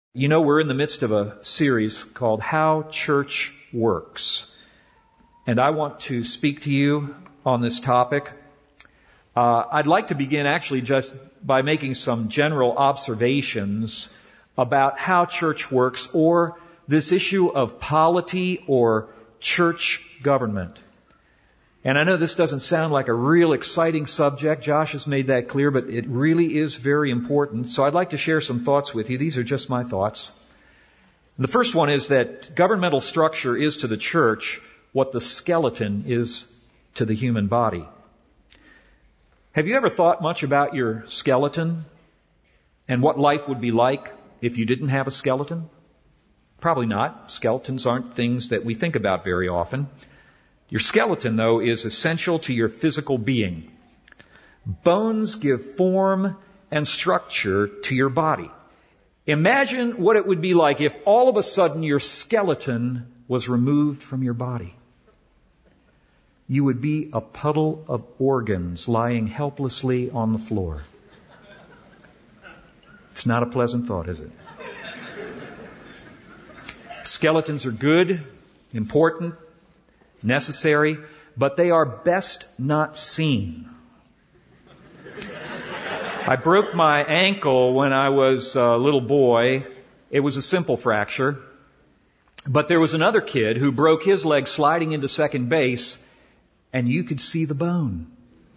You know, we're in the midst of a series called How Church Works. And I want to speak to you on this topic. I'd like to begin actually just by making some general observations about how church works, or this issue of polity or church government. And I know this doesn't sound like a real exciting subject. Josh has made that clear, but it really is very important. So I'd like to share some thoughts with you. These are just my thoughts. The first one is that governmental structure is to the church what the skeleton is to the human body. Have you ever thought much about your skeleton and what life would be like if you didn't have a skeleton? Probably not. Skeletons aren't things that we think about very often. Your skeleton, though, is essential to your physical being. Bones give form and structure to your body. Imagine what it would be like if all of a sudden your skeleton was removed from your body. You would be a puddle of organs lying helplessly on the floor. It's not a pleasant thought, is it? Skeletons are good, important, necessary, but they are best not seen. I broke my ankle when I was a little boy. It was a simple fracture. But there was another kid who broke his leg sliding into second base, and you could see the bone.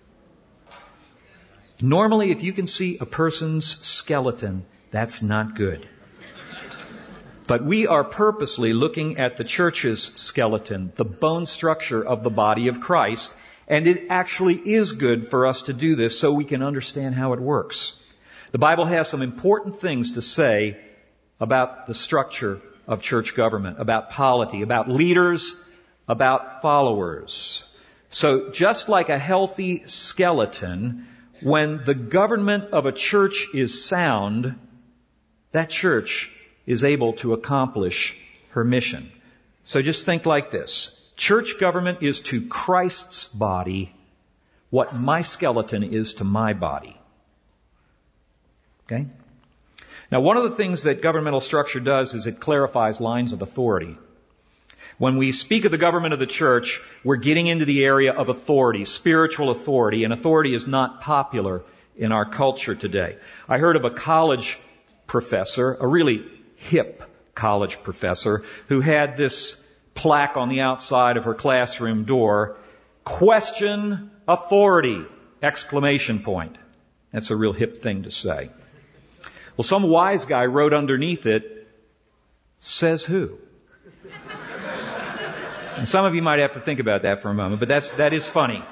Normally, if you can see a person's skeleton, that's not good. But we are purposely looking at the church's skeleton, the bone structure of the body of Christ, and it actually is good for us to do this so we can understand how it works. The Bible has some important things to say about the structure of church government, about polity, about leaders, about followers. So just like a healthy skeleton, when the government of a church is sound, that church is able to accomplish her mission. So just think like this. Church government is to Christ's body what my skeleton is to my body. Okay? Now, one of the things that governmental structure does is it clarifies lines of authority. When we speak of the government of the church, we're getting into the area of authority, spiritual authority, and authority is not popular in our culture today. I heard of a college professor, a really hip college professor, who had this plaque on the outside of her classroom door, "Question authority!" exclamation point. That's a real hip thing to say. Well, some wise guy wrote underneath it, "Says who?" And some of you might have to think about that for a moment, but that is funny.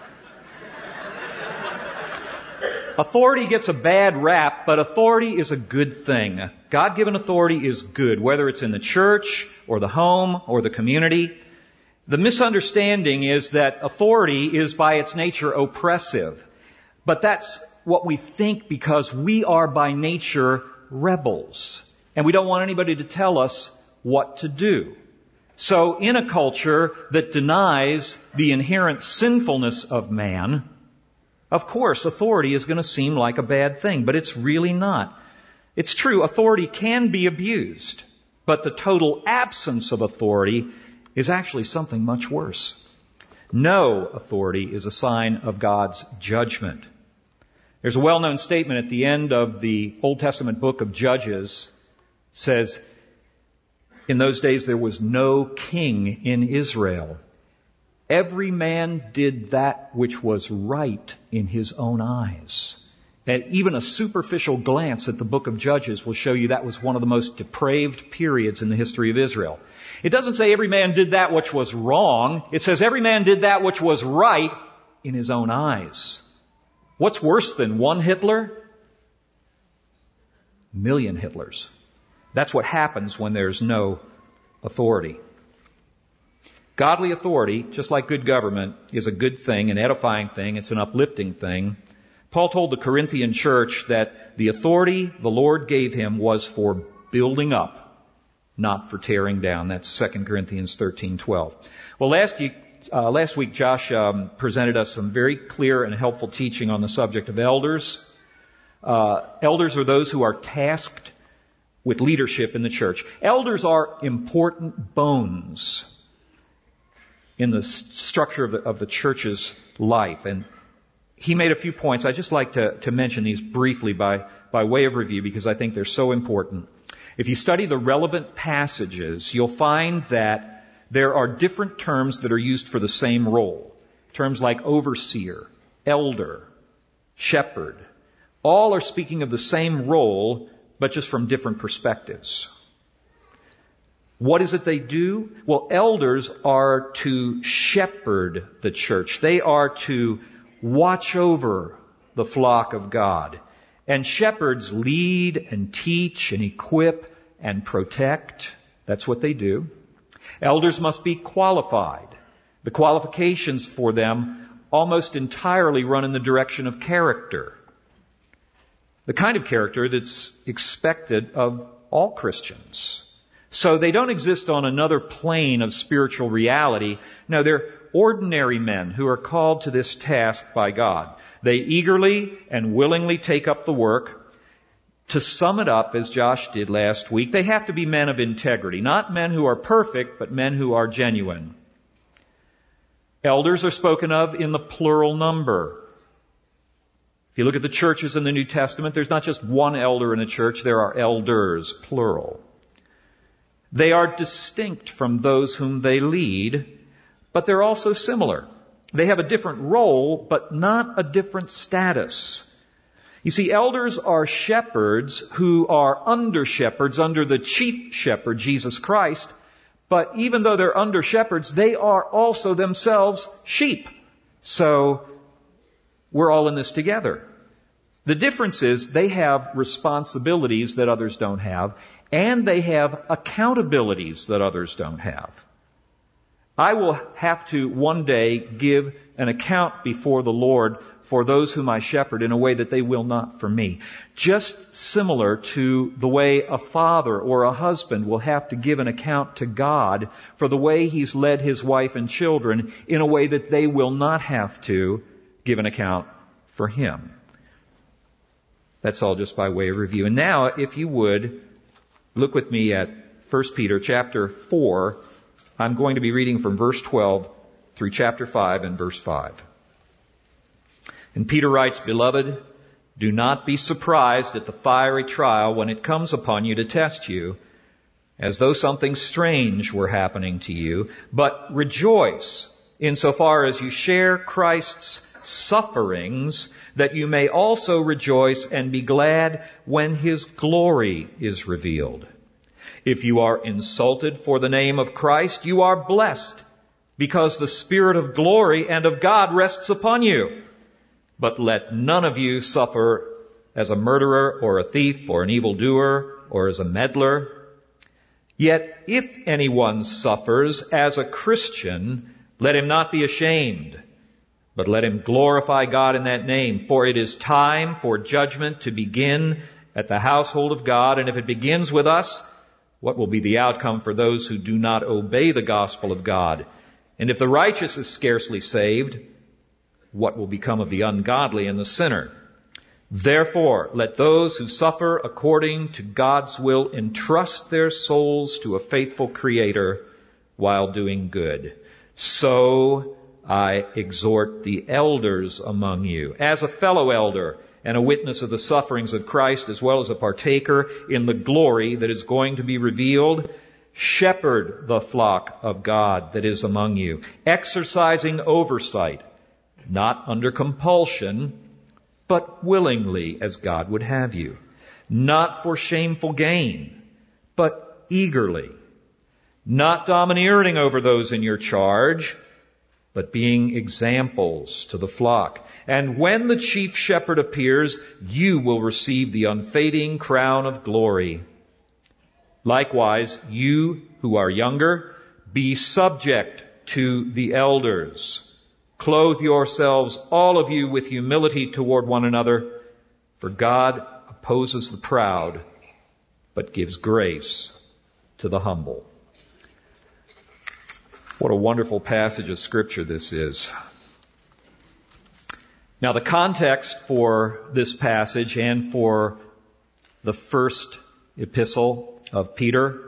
Authority gets a bad rap, but authority is a good thing. God-given authority is good, whether it's in the church or the home or the community. The misunderstanding is that authority is by its nature oppressive. But that's what we think because we are by nature rebels. And we don't want anybody to tell us what to do. So in a culture that denies the inherent sinfulness of man, of course, authority is going to seem like a bad thing, but it's really not. It's true, authority can be abused, but the total absence of authority is actually something much worse. No authority is a sign of God's judgment. There's a well-known statement at the end of the Old Testament book of Judges. It says, "In those days there was no king in Israel. Every man did that which was right in his own eyes." And even a superficial glance at the book of Judges will show you that was one of the most depraved periods in the history of Israel. It doesn't say every man did that which was wrong. It says every man did that which was right in his own eyes. What's worse than one Hitler? A million Hitlers. That's what happens when there's no authority. Godly authority, just like good government, is a good thing, an edifying thing. It's an uplifting thing. Paul told the Corinthian church that the authority the Lord gave him was for building up, not for tearing down. That's 2 Corinthians 13:12. Well, last week Josh presented us some very clear and helpful teaching on the subject of elders. Elders are those who are tasked with leadership in the church. Elders are important bones in the structure of the church's life. And he made a few points. I'd just like to mention these briefly by way of review because I think they're so important. If you study the relevant passages, you'll find that there are different terms that are used for the same role. Terms like overseer, elder, shepherd. All are speaking of the same role, but just from different perspectives. What is it they do? Well, elders are to shepherd the church. They are to watch over the flock of God. And shepherds lead and teach and equip and protect. That's what they do. Elders must be qualified. The qualifications for them almost entirely run in the direction of character. The kind of character that's expected of all Christians. So they don't exist on another plane of spiritual reality. No, they're ordinary men who are called to this task by God. They eagerly and willingly take up the work. To sum it up, as Josh did last week, they have to be men of integrity. Not men who are perfect, but men who are genuine. Elders are spoken of in the plural number. If you look at the churches in the New Testament, there's not just one elder in a church, there are elders, plural. They are distinct from those whom they lead, but they're also similar. They have a different role, but not a different status. You see, elders are shepherds who are under shepherds under the chief shepherd, Jesus Christ, but even though they're under shepherds, they are also themselves sheep. So we're all in this together. The difference is they have responsibilities that others don't have, and they have accountabilities that others don't have. I will have to one day give an account before the Lord for those whom I shepherd in a way that they will not for me. Just similar to the way a father or a husband will have to give an account to God for the way he's led his wife and children in a way that they will not have to give an account for him. That's all just by way of review. And now, if you would, look with me at 1 Peter chapter 4. I'm going to be reading from verse 12 through chapter 5 and verse 5. And Peter writes, "Beloved, do not be surprised at the fiery trial when it comes upon you to test you, as though something strange were happening to you, but rejoice insofar as you share Christ's sufferings, that you may also rejoice and be glad when his glory is revealed. If you are insulted for the name of Christ, you are blessed, because the Spirit of glory and of God rests upon you. But let none of you suffer as a murderer or a thief or an evildoer or as a meddler. Yet if anyone suffers as a Christian, let him not be ashamed, but let him glorify God in that name. For it is time for judgment to begin at the household of God. And if it begins with us, what will be the outcome for those who do not obey the gospel of God? And if the righteous is scarcely saved, what will become of the ungodly and the sinner? Therefore, let those who suffer according to God's will entrust their souls to a faithful Creator while doing good. So I exhort the elders among you, as a fellow elder and a witness of the sufferings of Christ, as well as a partaker in the glory that is going to be revealed, shepherd the flock of God that is among you, exercising oversight, not under compulsion, but willingly, as God would have you, not for shameful gain, but eagerly, not domineering over those in your charge, but being examples to the flock. And when the chief shepherd appears, you will receive the unfading crown of glory. Likewise, you who are younger, be subject to the elders. Clothe yourselves, all of you, with humility toward one another, for God opposes the proud, but gives grace to the humble. What a wonderful passage of Scripture this is. Now, the context for this passage and for the first epistle of Peter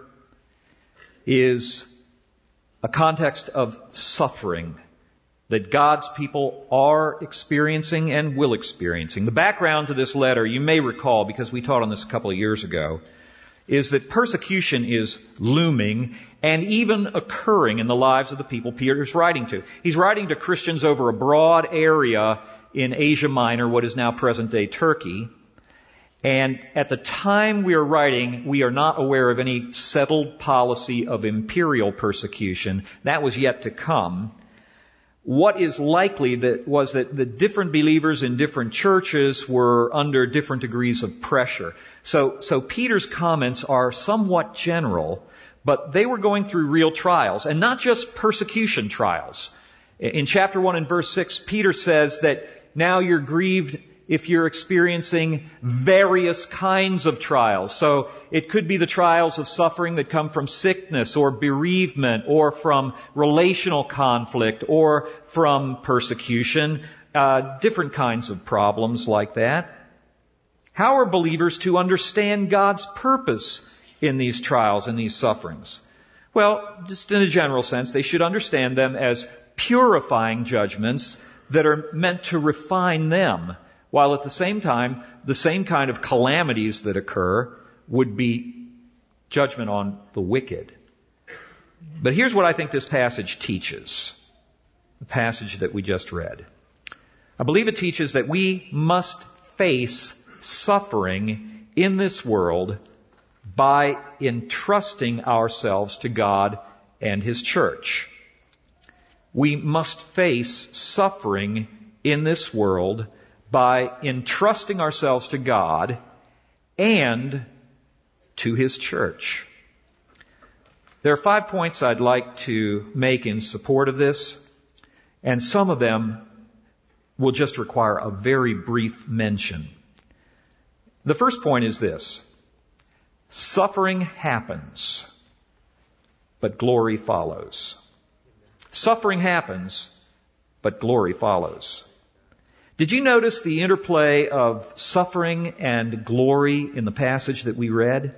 is a context of suffering that God's people are experiencing and will experiencing. The background to this letter, you may recall, because we taught on this a couple of years ago, is that persecution is looming and even occurring in the lives of the people Peter's writing to. He's writing to Christians over a broad area in Asia Minor, what is now present-day Turkey. And at the time we are writing, we are not aware of any settled policy of imperial persecution. That was yet to come. What is likely was that the different believers in different churches were under different degrees of pressure. So Peter's comments are somewhat general, but they were going through real trials, and not just persecution trials. In chapter 1 and verse 6, Peter says that now you're grieved if you're experiencing various kinds of trials. So it could be the trials of suffering that come from sickness or bereavement or from relational conflict or from persecution, different kinds of problems like that. How are believers to understand God's purpose in these trials and these sufferings? Well, just in a general sense, they should understand them as purifying judgments that are meant to refine them, while at the same time, the same kind of calamities that occur would be judgment on the wicked. But here's what I think this passage teaches, the passage that we just read. I believe it teaches that we must face suffering in this world by entrusting ourselves to God and His church. We must face suffering in this world by entrusting ourselves to God and to His church. There are 5 points I'd like to make in support of this, and some of them will just require a very brief mention. The first point is this: suffering happens, but glory follows. Suffering happens, but glory follows. Did you notice the interplay of suffering and glory in the passage that we read?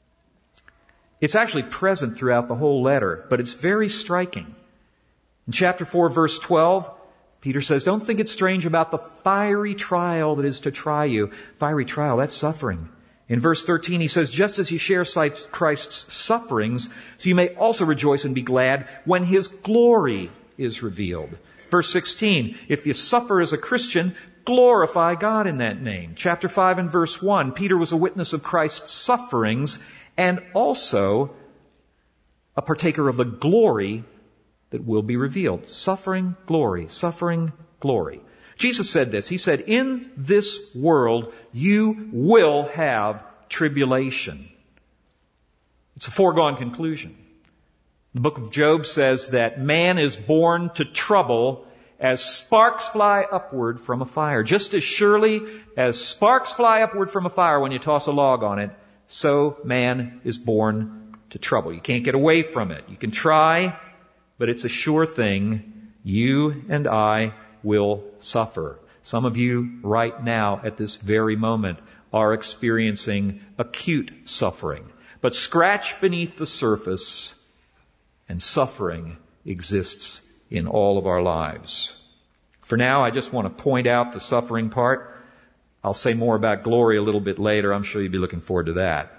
It's actually present throughout the whole letter, but it's very striking. In chapter 4, verse 12, Peter says, don't think it's strange about the fiery trial that is to try you. Fiery trial, that's suffering. In verse 13, he says, just as you share Christ's sufferings, so you may also rejoice and be glad when His glory is revealed. Verse 16, if you suffer as a Christian, glorify God in that name. Chapter 5 and verse 1, Peter was a witness of Christ's sufferings and also a partaker of the glory that will be revealed. Suffering, glory. Suffering, glory. Jesus said this. He said, in this world you will have tribulation. It's a foregone conclusion. The book of Job says that man is born to trouble as sparks fly upward from a fire. Just as surely as sparks fly upward from a fire when you toss a log on it, so man is born to trouble. You can't get away from it. You can try, but it's a sure thing. You and I will suffer. Some of you right now at this very moment are experiencing acute suffering. But scratch beneath the surface and suffering exists in all of our lives. For now, I just want to point out the suffering part. I'll say more about glory a little bit later. I'm sure you'll be looking forward to that.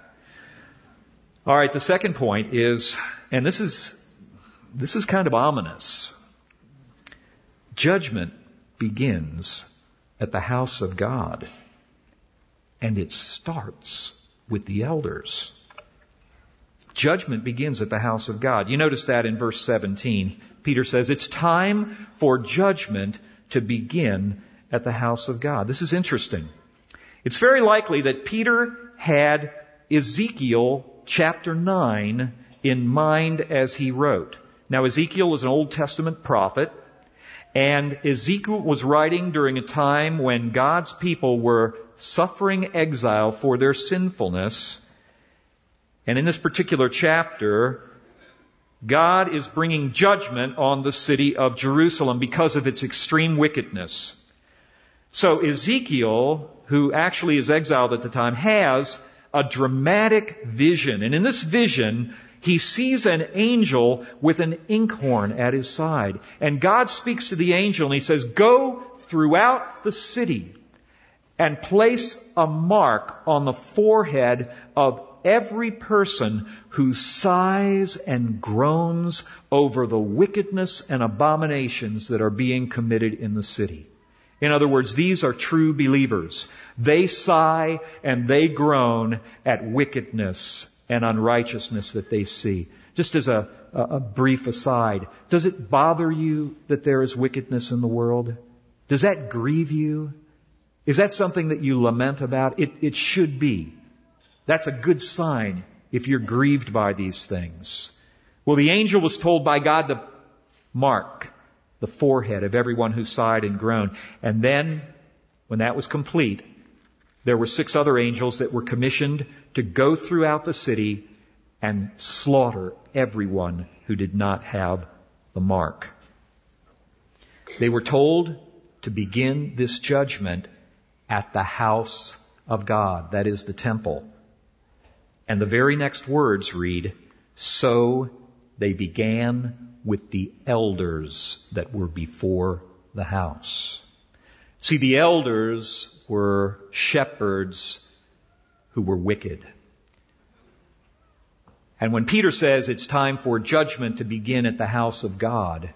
All right, the second point is, and this is kind of ominous. Judgment begins at the house of God, and it starts with the elders. Judgment begins at the house of God. You notice that in verse 17. Peter says it's time for judgment to begin at the house of God. This is interesting. It's very likely that Peter had Ezekiel chapter 9 in mind as he wrote. Now, Ezekiel was an Old Testament prophet, and Ezekiel was writing during a time when God's people were suffering exile for their sinfulness. And in this particular chapter, God is bringing judgment on the city of Jerusalem because of its extreme wickedness. So Ezekiel, who actually is exiled at the time, has a dramatic vision. And in this vision, he sees an angel with an inkhorn at his side. And God speaks to the angel and he says, "Go throughout the city and place a mark on the forehead of every person who sighs and groans over the wickedness and abominations that are being committed in the city." In other words, these are true believers. They sigh and they groan at wickedness and unrighteousness that they see. Just as a brief aside, does it bother you that there is wickedness in the world? Does that grieve you? Is that something that you lament about? It should be. That's a good sign if you're grieved by these things. Well, the angel was told by God to mark the forehead of everyone who sighed and groaned. And then, when that was complete, there were 6 other angels that were commissioned to go throughout the city and slaughter everyone who did not have the mark. They were told to begin this judgment at the house of God, that is the temple. And the very next words read, "So they began with the elders that were before the house." See, the elders were shepherds who were wicked. And when Peter says it's time for judgment to begin at the house of God,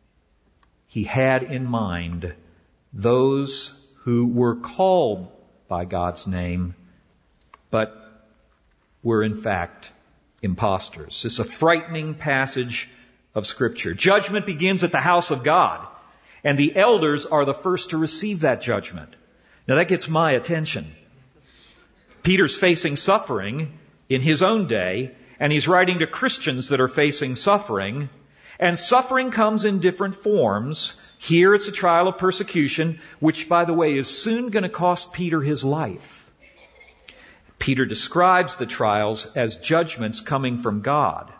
he had in mind those who were called by God's name, but were in fact impostors. It's a frightening passage of Scripture. Judgment begins at the house of God, and the elders are the first to receive that judgment. Now that gets my attention. Peter's facing suffering in his own day, and he's writing to Christians that are facing suffering, and suffering comes in different forms. Here it's a trial of persecution, which, by the way, is soon going to cost Peter his life. Peter describes the trials as judgments coming from God.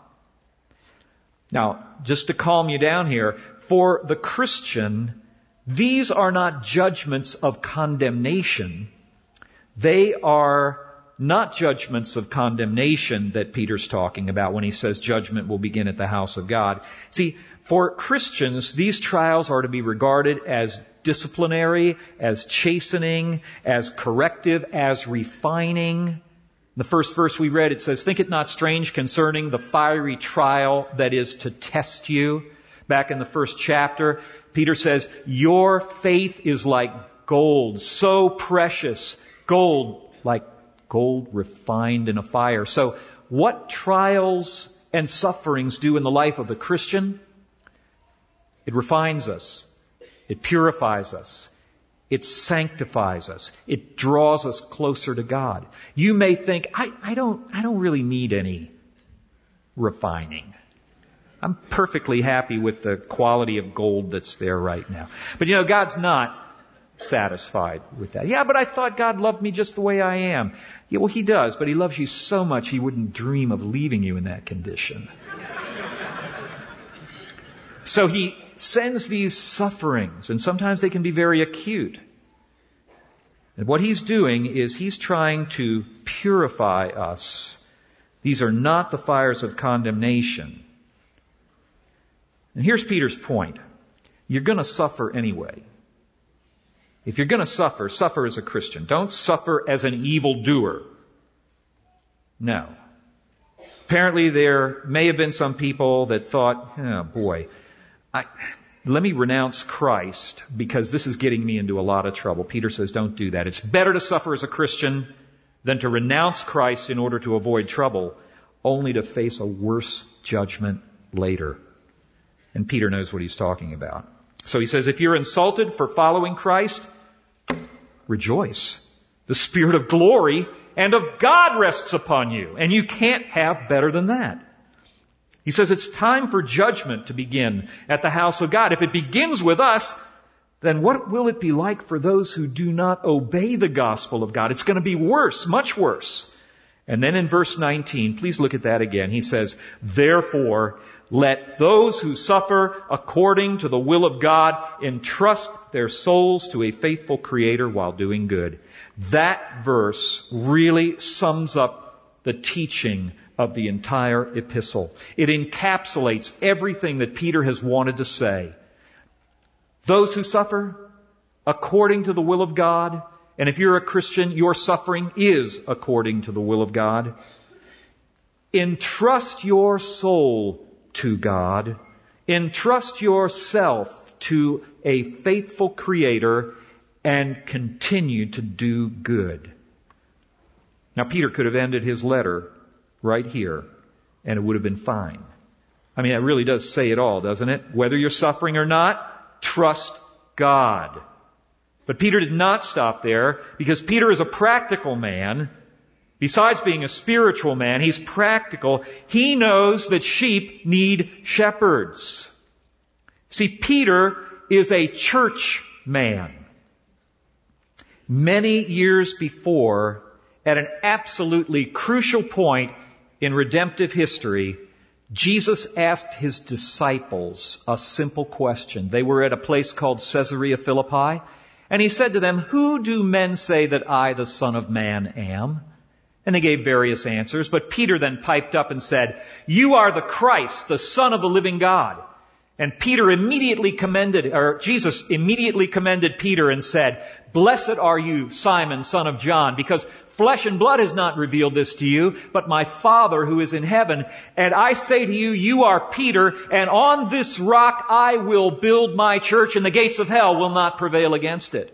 Now, just to calm you down here, for the Christian, these are not judgments of condemnation. They are not judgments of condemnation that Peter's talking about when he says judgment will begin at the house of God. See, for Christians, these trials are to be regarded as disciplinary, as chastening, as corrective, as refining. In the first verse we read, it says, "Think it not strange concerning the fiery trial that is to test you." Back in the first chapter, Peter says, "Your faith is like gold, so precious." Gold, like gold refined in a fire. So what trials and sufferings do in the life of the Christian? It refines us. It purifies us. It sanctifies us. It draws us closer to God. You may think, I don't really need any refining. I'm perfectly happy with the quality of gold that's there right now. But God's not satisfied with that. Yeah, but I thought God loved me just the way I am. Yeah, well, He does, but He loves you so much He wouldn't dream of leaving you in that condition. So He sends these sufferings, and sometimes they can be very acute. And what He's doing is He's trying to purify us. These are not the fires of condemnation. And here's Peter's point. You're going to suffer anyway. If you're going to suffer as a Christian. Don't suffer as an evildoer. No. Apparently there may have been some people that thought, oh boy, let me renounce Christ because this is getting me into a lot of trouble. Peter says, don't do that. It's better to suffer as a Christian than to renounce Christ in order to avoid trouble, only to face a worse judgment later. And Peter knows what he's talking about. So he says, if you're insulted for following Christ, rejoice. The Spirit of glory and of God rests upon you. And you can't have better than that. He says it's time for judgment to begin at the house of God. If it begins with us, then what will it be like for those who do not obey the gospel of God? It's going to be worse, much worse. And then in verse 19, please look at that again. He says, therefore, let those who suffer according to the will of God entrust their souls to a faithful Creator while doing good. That verse really sums up the teaching of the entire epistle. It encapsulates everything that Peter has wanted to say. Those who suffer according to the will of God, and if you're a Christian, your suffering is according to the will of God. Entrust your soul to God. Entrust yourself to a faithful Creator and continue to do good. Now, Peter could have ended his letter right here, and it would have been fine. I mean, that really does say it all, doesn't it? Whether you're suffering or not, trust God. But Peter did not stop there, because Peter is a practical man. Besides being a spiritual man, he's practical. He knows that sheep need shepherds. See, Peter is a church man. Many years before, at an absolutely crucial point in redemptive history, Jesus asked his disciples a simple question. They were at a place called Caesarea Philippi, and he said to them, who do men say that I, the Son of Man, am? And they gave various answers, but Peter then piped up and said, you are the Christ, the Son of the living God. And Jesus immediately commended Peter and said, blessed are you, Simon, son of John, because flesh and blood has not revealed this to you, but my Father who is in heaven. And I say to you, you are Peter, and on this rock I will build my church, and the gates of hell will not prevail against it.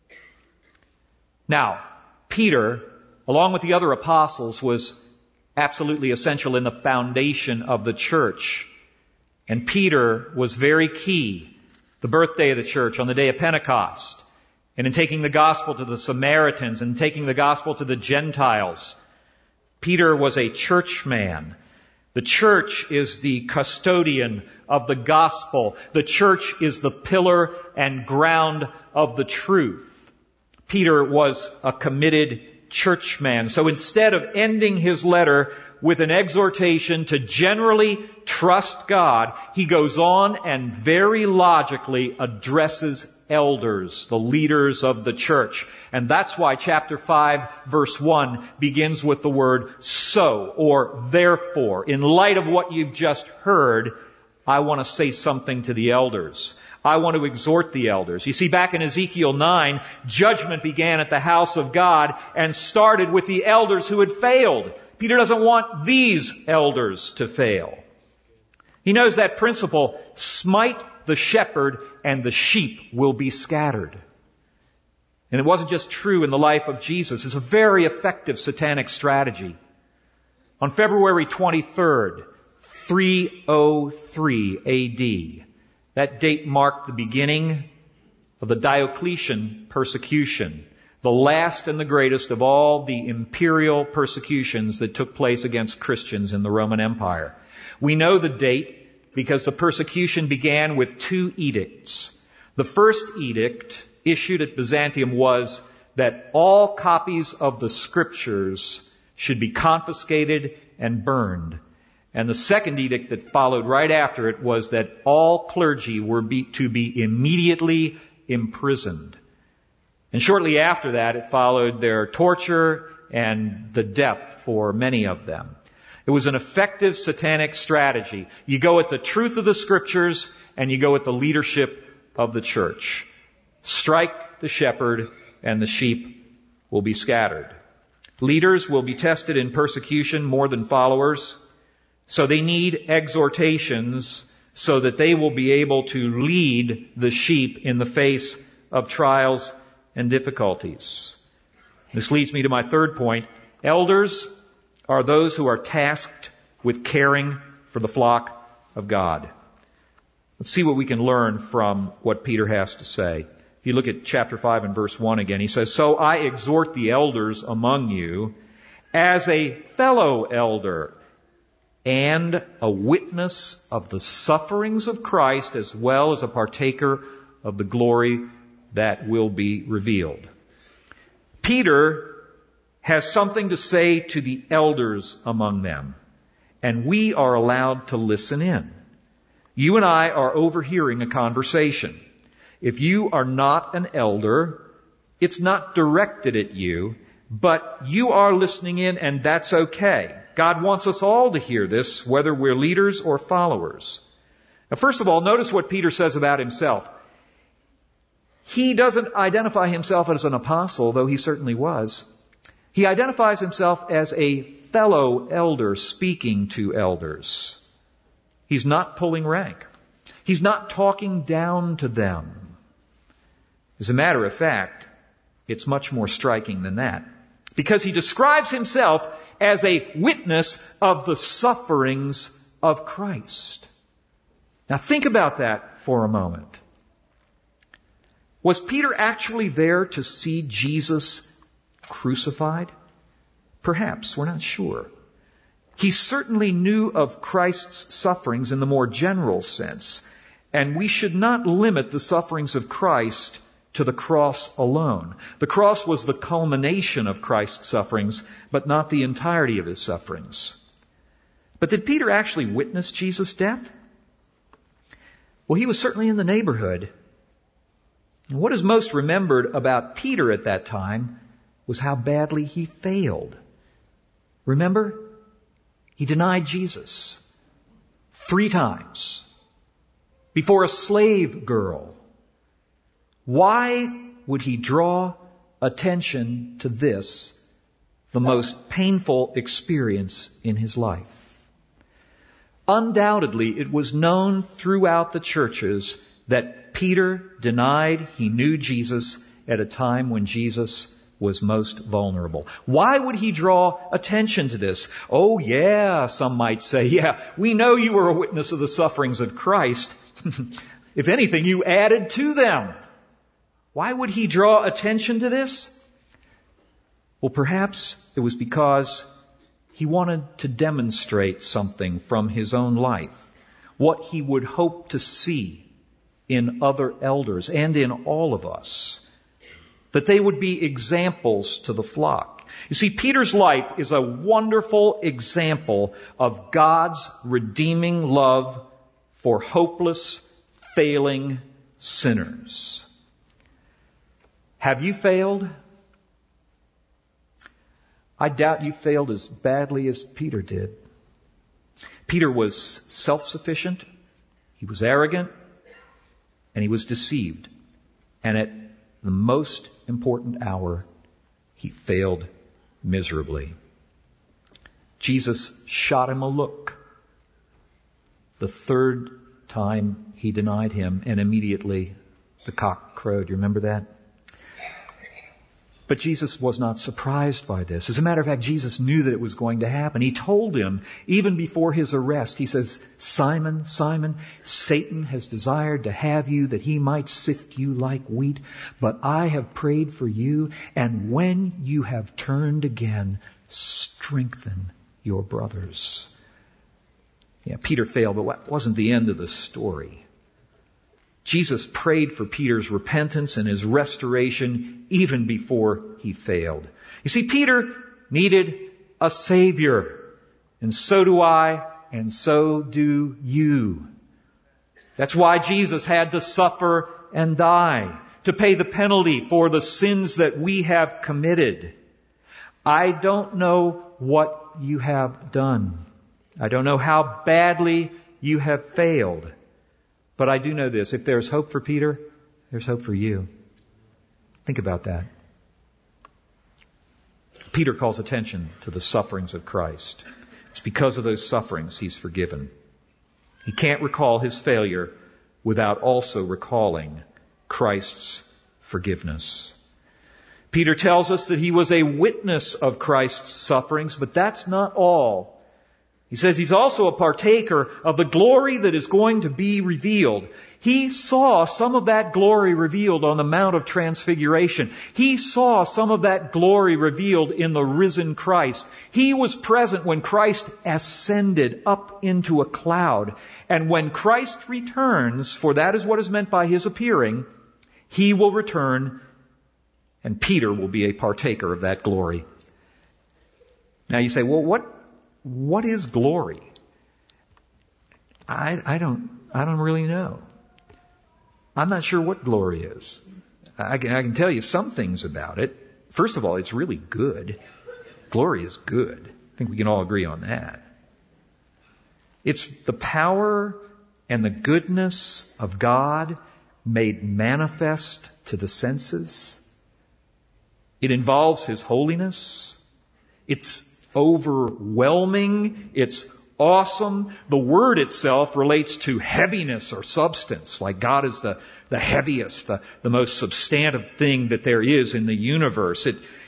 Now, Peter, along with the other apostles, was absolutely essential in the foundation of the church. And Peter was very key, the birthday of the church on the day of Pentecost, and in taking the gospel to the Samaritans and taking the gospel to the Gentiles. Peter was a church man. The church is the custodian of the gospel. The church is the pillar and ground of the truth. Peter was a committed church man. So instead of ending his letter with an exhortation to generally trust God, he goes on and very logically addresses elders, the leaders of the church. And that's why chapter 5, verse 1 begins with the word so, or therefore. In light of what you've just heard, I want to say something to the elders. I want to exhort the elders. You see, back in Ezekiel 9, judgment began at the house of God and started with the elders who had failed. Peter doesn't want these elders to fail. He knows that principle, smite the shepherd and the sheep will be scattered. And it wasn't just true in the life of Jesus. It's a very effective satanic strategy. On February 23rd, 303 AD, that date marked the beginning of the Diocletian persecution, the last and the greatest of all the imperial persecutions that took place against Christians in the Roman Empire. We know the date because the persecution began with 2 edicts. The first edict issued at Byzantium was that all copies of the Scriptures should be confiscated and burned. And the second edict that followed right after it was that all clergy were to be immediately imprisoned. And shortly after that, it followed their torture and the death for many of them. It was an effective satanic strategy. You go at the truth of the Scriptures and you go at the leadership of the church. Strike the shepherd and the sheep will be scattered. Leaders will be tested in persecution more than followers. So they need exhortations so that they will be able to lead the sheep in the face of trials and difficulties. This leads me to my third point. Elders are those who are tasked with caring for the flock of God. Let's see what we can learn from what Peter has to say. If you look at chapter 5 and verse 1 again, he says, "So I exhort the elders among you as a fellow elder and a witness of the sufferings of Christ as well as a partaker of the glory that will be revealed." Peter has something to say to the elders among them, and we are allowed to listen in. You and I are overhearing a conversation. If you are not an elder, it's not directed at you, but you are listening in, and that's okay. God wants us all to hear this, whether we're leaders or followers. Now, first of all, notice what Peter says about himself. He doesn't identify himself as an apostle, though he certainly was. He identifies himself as a fellow elder speaking to elders. He's not pulling rank. He's not talking down to them. As a matter of fact, it's much more striking than that, because he describes himself as a witness of the sufferings of Christ. Now think about that for a moment. Was Peter actually there to see Jesus crucified? Perhaps, we're not sure. He certainly knew of Christ's sufferings in the more general sense, and we should not limit the sufferings of Christ to the cross alone. The cross was the culmination of Christ's sufferings, but not the entirety of his sufferings. But did Peter actually witness Jesus' death? Well, he was certainly in the neighborhood. And what is most remembered about Peter at that time was how badly he failed. Remember? He denied Jesus 3 times before a slave girl. Why would he draw attention to this, the most painful experience in his life? Undoubtedly, it was known throughout the churches that Peter denied he knew Jesus at a time when Jesus was most vulnerable. Why would he draw attention to this? Oh yeah, some might say, yeah, we know you were a witness of the sufferings of Christ. If anything, you added to them. Why would he draw attention to this? Well, perhaps it was because he wanted to demonstrate something from his own life, what he would hope to see in other elders and in all of us, that they would be examples to the flock. You see, Peter's life is a wonderful example of God's redeeming love for hopeless, failing sinners. Have you failed? I doubt you failed as badly as Peter did. Peter was self-sufficient, he was arrogant, and he was deceived. And at the most important hour, he failed miserably. Jesus shot him a look the 3rd time he denied him, and immediately the cock crowed. You remember that? But Jesus was not surprised by this. As a matter of fact, Jesus knew that it was going to happen. He told him, even before his arrest, he says, Simon, Simon, Satan has desired to have you that he might sift you like wheat, but I have prayed for you, and when you have turned again, strengthen your brothers. Yeah, Peter failed, but that wasn't the end of the story. Jesus prayed for Peter's repentance and his restoration even before he failed. You see, Peter needed a Savior, and so do I, and so do you. That's why Jesus had to suffer and die, to pay the penalty for the sins that we have committed. I don't know what you have done. I don't know how badly you have failed. But I do know this. If there's hope for Peter, there's hope for you. Think about that. Peter calls attention to the sufferings of Christ. It's because of those sufferings he's forgiven. He can't recall his failure without also recalling Christ's forgiveness. Peter tells us that he was a witness of Christ's sufferings, but that's not all. He says he's also a partaker of the glory that is going to be revealed. He saw some of that glory revealed on the Mount of Transfiguration. He saw some of that glory revealed in the risen Christ. He was present when Christ ascended up into a cloud. And when Christ returns, for that is what is meant by his appearing, he will return, and Peter will be a partaker of that glory. Now you say, well, what is glory? I don't really know. I'm not sure what glory is. I can tell you some things about it. First of all, it's really good. Glory is good. I think we can all agree on that. It's the power and the goodness of God made manifest to the senses. It involves His holiness. It's overwhelming. It's awesome. The word itself relates to heaviness or substance, like God is the heaviest, the most substantive thing that there is in the universe.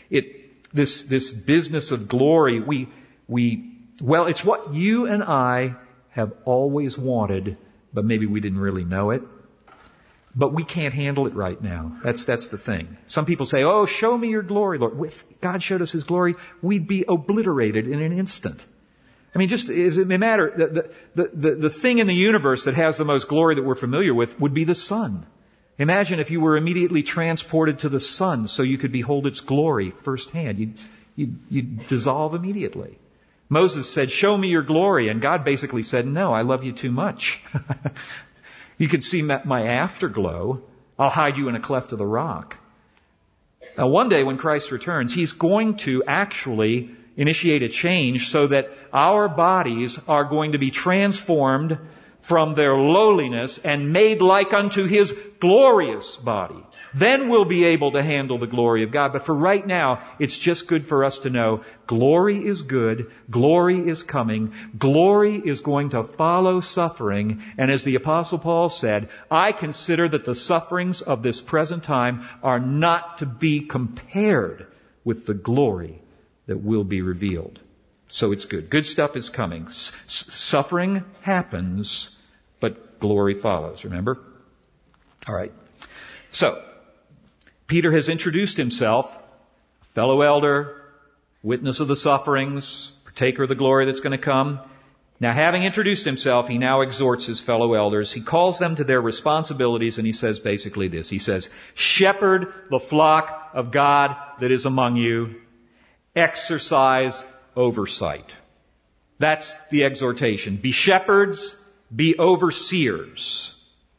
This business of glory, well, it's what you and I have always wanted, but maybe we didn't really know it. But we can't handle it right now. That's the thing. Some people say, oh, show me your glory, Lord. If God showed us His glory, we'd be obliterated in an instant. I mean, just as it may matter, the thing in the universe that has the most glory that we're familiar with would be the sun. Imagine if you were immediately transported to the sun so you could behold its glory firsthand. You'd dissolve immediately. Moses said, show me your glory. And God basically said, no, I love you too much. You can see my afterglow. I'll hide you in a cleft of the rock. Now, one day when Christ returns, He's going to actually initiate a change so that our bodies are going to be transformed from their lowliness and made like unto His glorious body. Then we'll be able to handle the glory of God. But for right now, it's just good for us to know glory is good, glory is coming, glory is going to follow suffering. And as the Apostle Paul said, I consider that the sufferings of this present time are not to be compared with the glory that will be revealed. So it's good. Good stuff is coming. Suffering happens, but glory follows. Remember? All right. So, Peter has introduced himself, fellow elder, witness of the sufferings, partaker of the glory that's going to come. Now, having introduced himself, he now exhorts his fellow elders. He calls them to their responsibilities, and he says basically this. He says, shepherd the flock of God that is among you. Exercise oversight. That's the exhortation. Be shepherds, be overseers.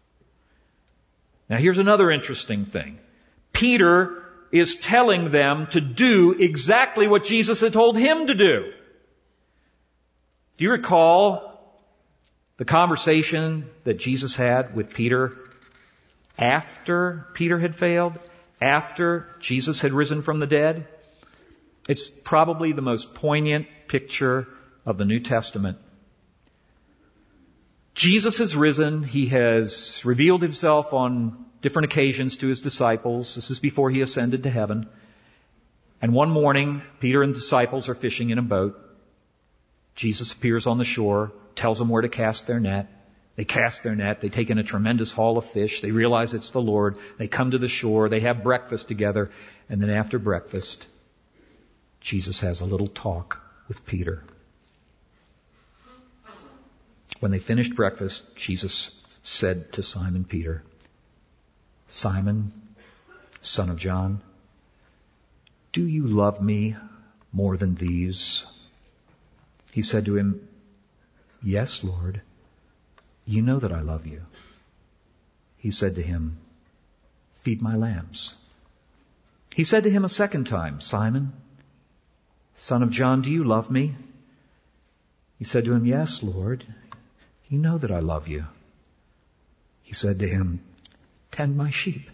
Now here's another interesting thing. Peter is telling them to do exactly what Jesus had told him to do. Do you recall the conversation that Jesus had with Peter after Peter had failed? After Jesus had risen from the dead? It's probably the most poignant picture of the New Testament. Jesus has risen. He has revealed Himself on different occasions to His disciples. This is before He ascended to heaven. And one morning, Peter and the disciples are fishing in a boat. Jesus appears on the shore, tells them where to cast their net. They cast their net. They take in a tremendous haul of fish. They realize it's the Lord. They come to the shore. They have breakfast together. And then after breakfast, Jesus has a little talk with Peter. When they finished breakfast, Jesus said to Simon Peter, Simon, son of John, do you love me more than these? He said to him, yes, Lord, you know that I love you. He said to him, feed my lambs. He said to him a second time, Simon, son of John, do you love me? He said to him, yes, Lord, you know that I love you. He said to him, tend my sheep.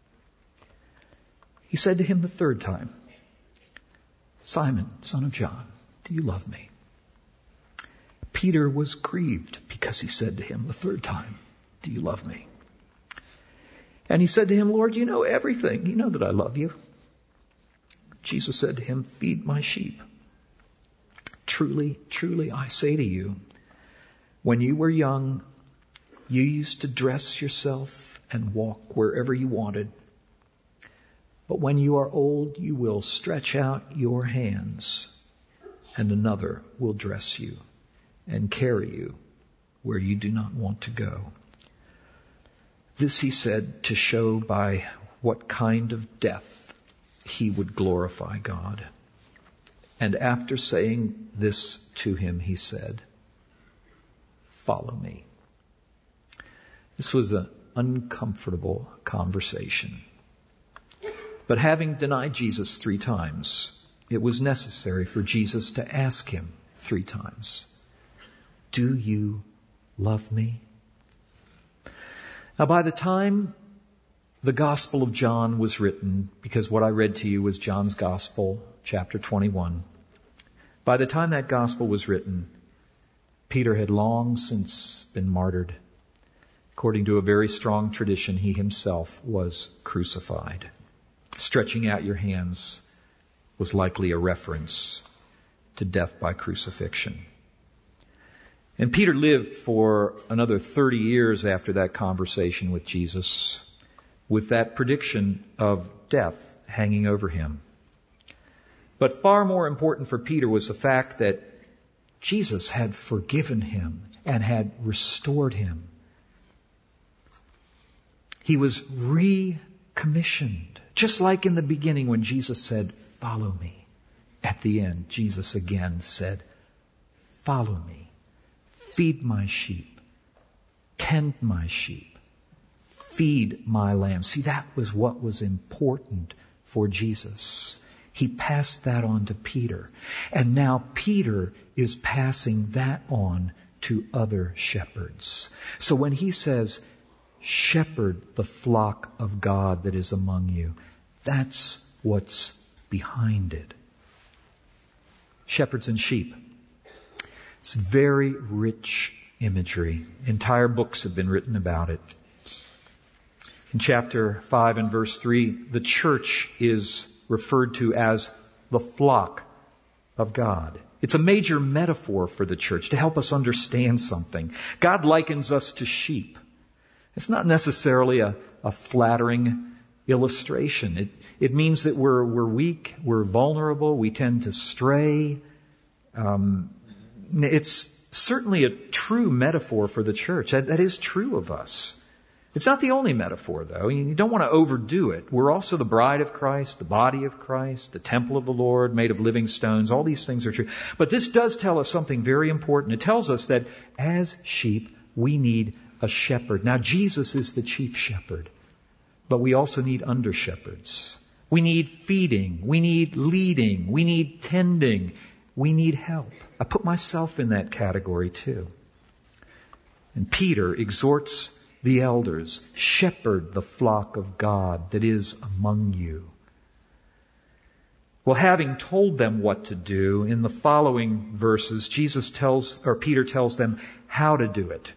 He said to him the third time, Simon, son of John, do you love me? Peter was grieved because he said to him the third time, do you love me? And he said to him, Lord, you know everything. You know that I love you. Jesus said to him, feed my sheep. Truly, truly, I say to you, when you were young, you used to dress yourself and walk wherever you wanted. But when you are old, you will stretch out your hands, and another will dress you and carry you where you do not want to go. This he said to show by what kind of death he would glorify God. And after saying this to him, he said, "Follow me." This was an uncomfortable conversation. But having denied Jesus 3 times, it was necessary for Jesus to ask him 3 times, "Do you love me?" Now, by the time the Gospel of John was written, because what I read to you was John's Gospel, chapter 21. By the time that Gospel was written, Peter had long since been martyred. According to a very strong tradition, he himself was crucified. Stretching out your hands was likely a reference to death by crucifixion. And Peter lived for another 30 years after that conversation with Jesus, with that prediction of death hanging over him. But far more important for Peter was the fact that Jesus had forgiven him and had restored him. He was recommissioned, just like in the beginning when Jesus said, "Follow me." At the end, Jesus again said, "Follow me. Feed my sheep. Tend my sheep. Feed my lambs." See, that was what was important for Jesus. He passed that on to Peter. And now Peter is passing that on to other shepherds. So when he says, "Shepherd the flock of God that is among you," that's what's behind it. Shepherds and sheep. It's very rich imagery. Entire books have been written about it. In chapter 5 and verse 3, the church is referred to as the flock of God. It's a major metaphor for the church to help us understand something. God likens us to sheep. It's not necessarily a flattering illustration. It means that we're weak, we're vulnerable, we tend to stray. It's certainly a true metaphor for the church. That is true of us. It's not the only metaphor, though. You don't want to overdo it. We're also the bride of Christ, the body of Christ, the temple of the Lord, made of living stones. All these things are true. But this does tell us something very important. It tells us that as sheep, we need a shepherd. Now, Jesus is the chief shepherd, but we also need under-shepherds. We need feeding. We need leading. We need tending. We need help. I put myself in that category too. And Peter exhorts the elders, "Shepherd the flock of God that is among you." Well, having told them what to do, in the following verses, Peter tells them how to do it.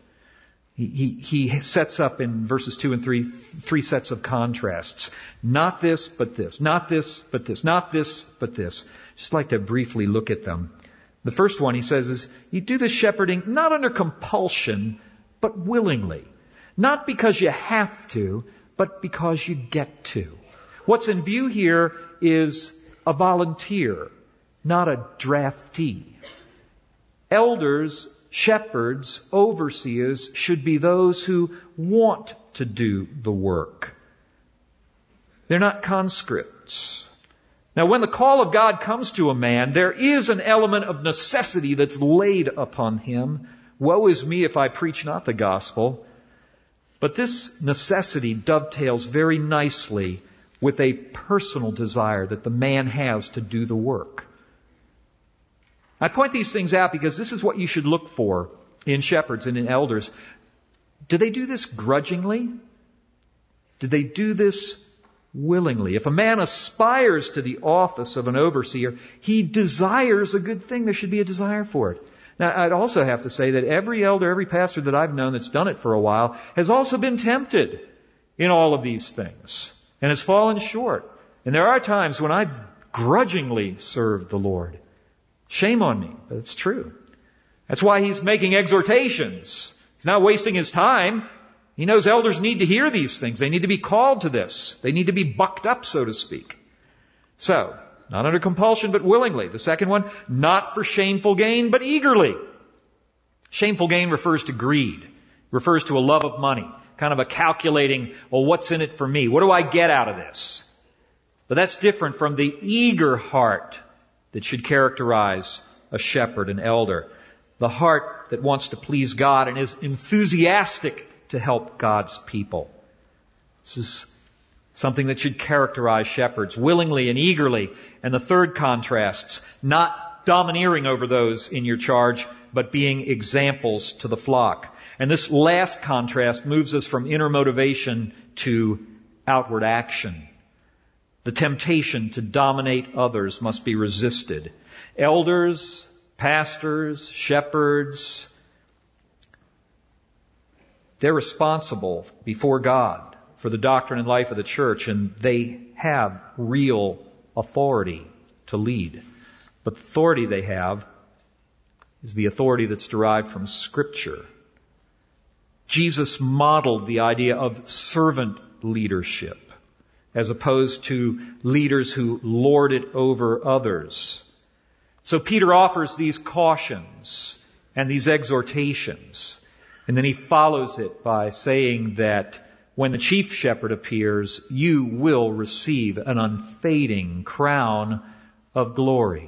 He sets up in verses 2 and 3 sets of contrasts. Not this, but this. Not this, but this. Not this, but this. Just like to briefly look at them. The first one he says is, you do the shepherding not under compulsion, but willingly. Not because you have to, but because you get to. What's in view here is a volunteer, not a draftee. Elders, shepherds, overseers should be those who want to do the work. They're not conscripts. Now, when the call of God comes to a man, there is an element of necessity that's laid upon him. Woe is me if I preach not the gospel. But this necessity dovetails very nicely with a personal desire that the man has to do the work. I point these things out because this is what you should look for in shepherds and in elders. Do they do this grudgingly? Do they do this willingly? If a man aspires to the office of an overseer, he desires a good thing. There should be a desire for it. Now, I'd also have to say that every elder, every pastor that I've known that's done it for a while has also been tempted in all of these things and has fallen short. And there are times when I've grudgingly served the Lord. Shame on me, but it's true. That's why he's making exhortations. He's not wasting his time. He knows elders need to hear these things. They need to be called to this. They need to be bucked up, so to speak. So, not under compulsion, but willingly. The second one, not for shameful gain, but eagerly. Shameful gain refers to greed, refers to a love of money, kind of a calculating, well, what's in it for me? What do I get out of this? But that's different from the eager heart that should characterize a shepherd, an elder. The heart that wants to please God and is enthusiastic to help God's people. This is something that should characterize shepherds willingly and eagerly. And the third contrasts, not domineering over those in your charge, but being examples to the flock. And this last contrast moves us from inner motivation to outward action. The temptation to dominate others must be resisted. Elders, pastors, shepherds, they're responsible before God for the doctrine and life of the church, and they have real authority to lead. But the authority they have is the authority that's derived from Scripture. Jesus modeled the idea of servant leadership as opposed to leaders who lord it over others. So Peter offers these cautions and these exhortations, and then he follows it by saying that when the chief shepherd appears, you will receive an unfading crown of glory.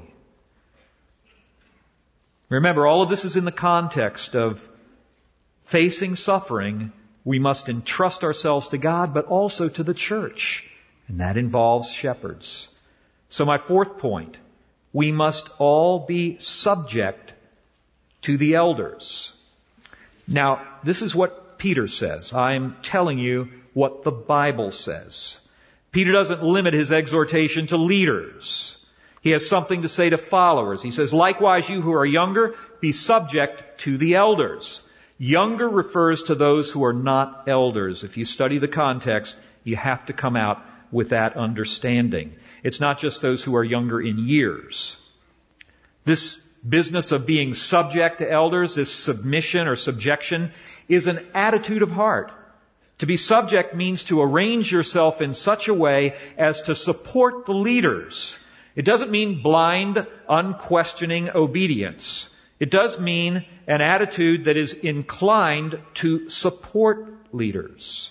Remember, all of this is in the context of facing suffering. We must entrust ourselves to God, but also to the church. And that involves shepherds. So my fourth point, we must all be subject to the elders. Now, this is what Peter says. I'm telling you what the Bible says. Peter doesn't limit his exhortation to leaders. He has something to say to followers. He says, likewise, you who are younger, be subject to the elders. Younger refers to those who are not elders. If you study the context, you have to come out with that understanding. It's not just those who are younger in years. This business of being subject to elders, this submission or subjection, is an attitude of heart. To be subject means to arrange yourself in such a way as to support the leaders. It doesn't mean blind, unquestioning obedience. It does mean an attitude that is inclined to support leaders.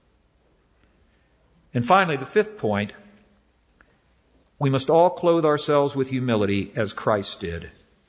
And finally, the fifth point, we must all clothe ourselves with humility as Christ did.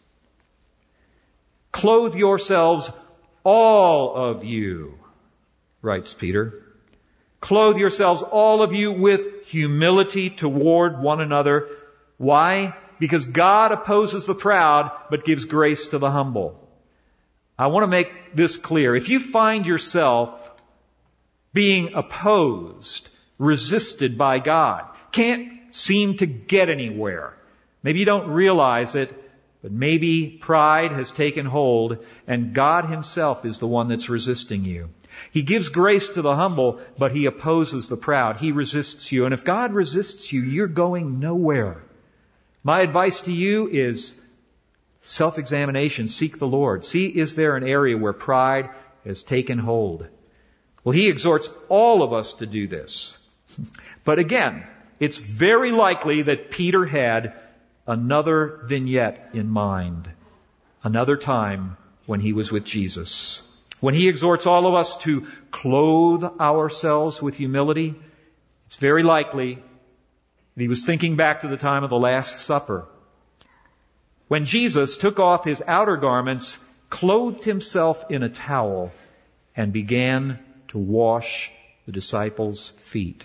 Clothe yourselves, all of you, writes Peter. Clothe yourselves, all of you, with humility toward one another. Why? Because God opposes the proud, but gives grace to the humble. I want to make this clear. If you find yourself being opposed, resisted by God, can't seem to get anywhere, maybe you don't realize it, but maybe pride has taken hold and God Himself is the one that's resisting you. He gives grace to the humble, but He opposes the proud. He resists you. And if God resists you, you're going nowhere. My advice to you is self-examination. Seek the Lord. See, is there an area where pride has taken hold? Well, He exhorts all of us to do this. But again, it's very likely that Peter had another vignette in mind. Another time when he was with Jesus. When He exhorts all of us to clothe ourselves with humility, it's very likely that He was thinking back to the time of the Last Supper. When Jesus took off His outer garments, clothed Himself in a towel, and began to wash the disciples' feet.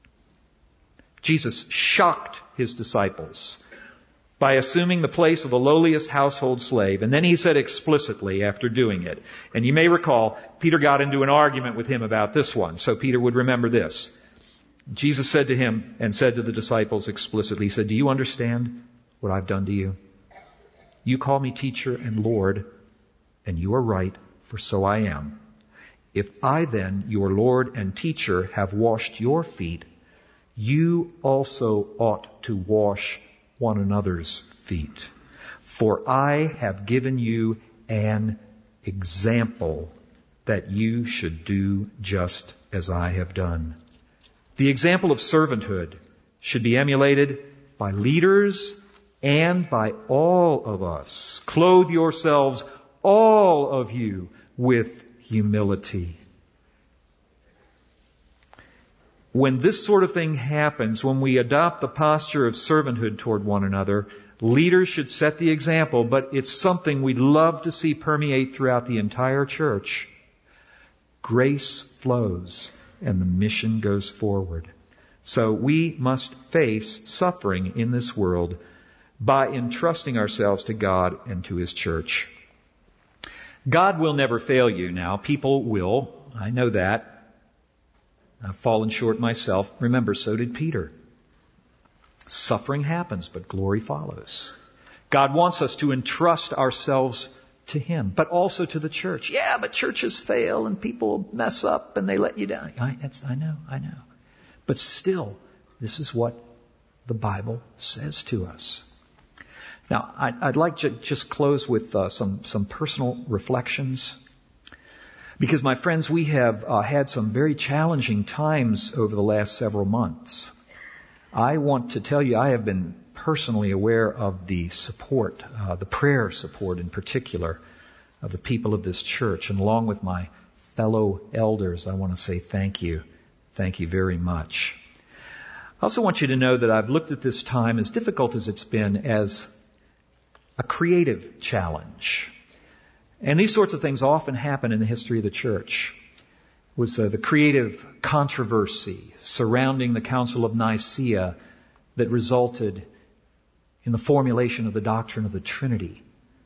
Jesus shocked His disciples by assuming the place of the lowliest household slave. And then He said explicitly after doing it, and you may recall, Peter got into an argument with Him about this one, so Peter would remember this. Jesus said to him and said to the disciples explicitly, He said, do you understand what I've done to you? You call me teacher and Lord, and you are right, for so I am. If I then, your Lord and teacher, have washed your feet, you also ought to wash one another's feet. For I have given you an example that you should do just as I have done. The example of servanthood should be emulated by leaders and by all of us. Clothe yourselves, all of you, with humility. When this sort of thing happens, when we adopt the posture of servanthood toward one another, Leaders should set the example, but it's something we'd love to see permeate throughout the entire church. Grace flows and the mission goes forward. So we must face suffering in this world by entrusting ourselves to God and to His church. God will never fail you now. People will. I know that. I've fallen short myself. Remember, so did Peter. Suffering happens, but glory follows. God wants us to entrust ourselves to Him, but also to the church. Yeah, but churches fail and people mess up and they let you down. I know. But still, this is what the Bible says to us. Now, I'd like to just close with some personal reflections. Because, my friends, we have had some very challenging times over the last several months. I want to tell you, I have been personally aware of the support, the prayer support in particular, of the people of this church. And along with my fellow elders, I want to say thank you. Thank you very much. I also want you to know that I've looked at this time, as difficult as it's been, as a creative challenge. And these sorts of things often happen in the history of the church. It was the creative controversy surrounding the Council of Nicaea that resulted in the formulation of the doctrine of the Trinity.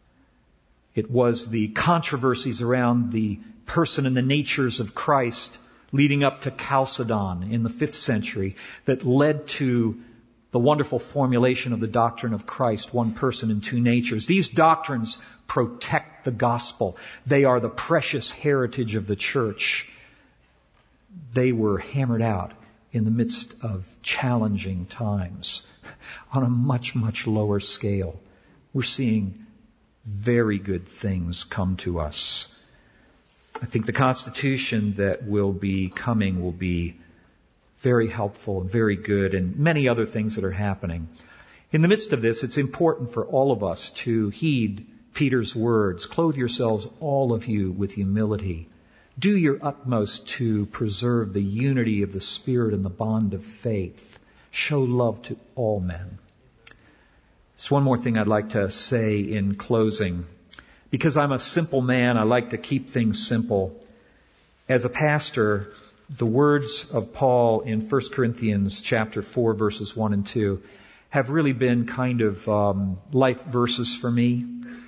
It was the controversies around the person and the natures of Christ leading up to Chalcedon in the 5th century that led to the wonderful formulation of the doctrine of Christ, one person and two natures. These doctrines protect the gospel. They are the precious heritage of the church. They were hammered out in the midst of challenging times on a much, much lower scale. We're seeing very good things come to us. I think the Constitution that will be coming will be very helpful, very good, and many other things that are happening. In the midst of this, it's important for all of us to heed Peter's words. Clothe yourselves, all of you, with humility. Do your utmost to preserve the unity of the Spirit and the bond of faith. Show love to all men. There's one more thing I'd like to say in closing. Because I'm a simple man, I like to keep things simple. As a pastor, the words of Paul in 1 Corinthians chapter 4, verses 1 and 2 have really been kind of life verses for me.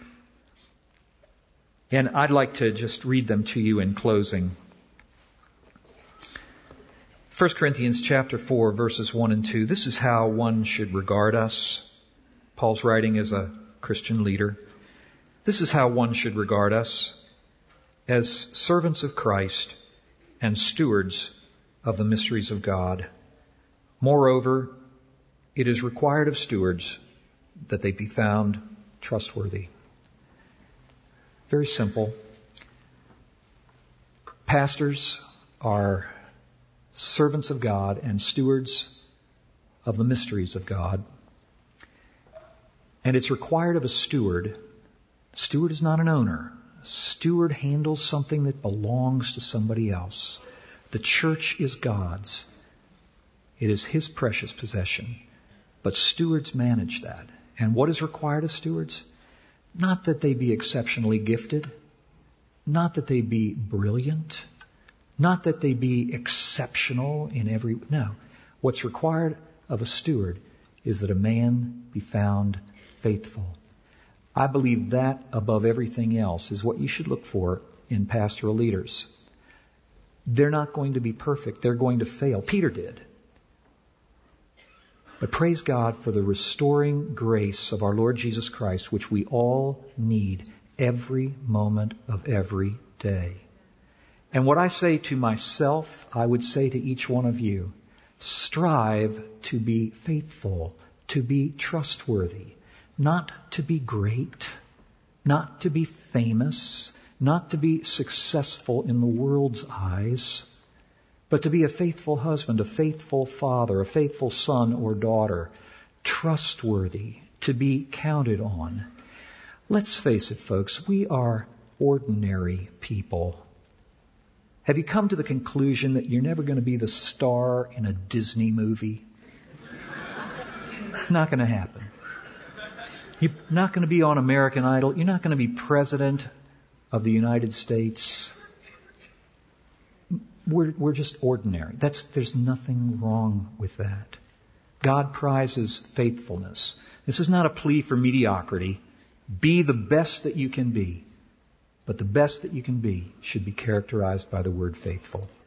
And I'd like to just read them to you in closing. 1 Corinthians chapter 4, verses 1 and 2. This is how one should regard us. Paul's writing as a Christian leader. This is how one should regard us, as servants of Christ and stewards of the mysteries of God. Moreover, it is required of stewards that they be found trustworthy. Very simple. Pastors are servants of God and stewards of the mysteries of God. And it's required of a steward. Steward is not an owner. Steward handles something that belongs to somebody else. The church is God's. It is His precious possession. But stewards manage that. And what is required of stewards? Not that they be exceptionally gifted. Not that they be brilliant. Not that they be exceptional in every... No. What's required of a steward is that a man be found faithful. I believe that above everything else is what you should look for in pastoral leaders. They're not going to be perfect. They're going to fail. Peter did. But praise God for the restoring grace of our Lord Jesus Christ, which we all need every moment of every day. And what I say to myself, I would say to each one of you, strive to be faithful, to be trustworthy. Not to be great, not to be famous, not to be successful in the world's eyes, but to be a faithful husband, a faithful father, a faithful son or daughter, trustworthy, to be counted on. Let's face it, folks, we are ordinary people. Have you come to the conclusion that you're never going to be the star in a Disney movie? It's not going to happen. You're not going to be on American Idol. You're not going to be president of the United States. We're just ordinary. There's nothing wrong with that. God prizes faithfulness. This is not a plea for mediocrity. Be the best that you can be. But the best that you can be should be characterized by the word faithful.